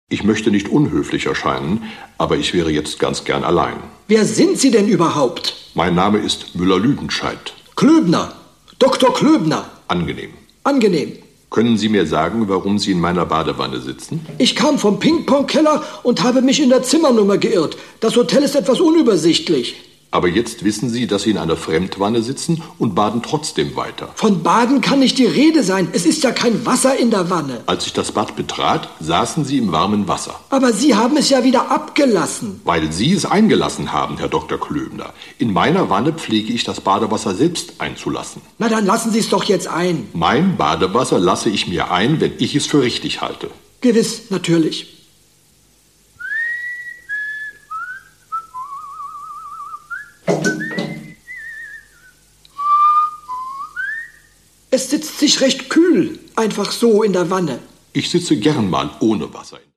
Ich möchte nicht unhöflich erscheinen, aber ich wäre jetzt ganz gern allein. Wer sind Sie denn überhaupt? Mein Name ist Müller-Lüdenscheid. Klöbner. Dr. Klöbner. Angenehm. Angenehm. Können Sie mir sagen, warum Sie in meiner Badewanne sitzen? Ich kam vom Ping-Pong-Keller und habe mich in der Zimmernummer geirrt. Das Hotel ist etwas unübersichtlich. Aber jetzt wissen Sie, dass Sie in einer Fremdwanne sitzen und baden trotzdem weiter. Von Baden kann nicht die Rede sein. Es ist ja kein Wasser in der Wanne. Als ich das Bad betrat, saßen Sie im warmen Wasser. Aber Sie haben es ja wieder abgelassen. Weil Sie es eingelassen haben, Herr Dr. Klöbner. In meiner Wanne pflege ich das Badewasser selbst einzulassen. Na, dann lassen Sie es doch jetzt ein. Mein Badewasser lasse ich mir ein, wenn ich es für richtig halte. Gewiss, natürlich. Es sitzt sich recht kühl, einfach so in der Wanne. Ich sitze gern mal ohne Wasser.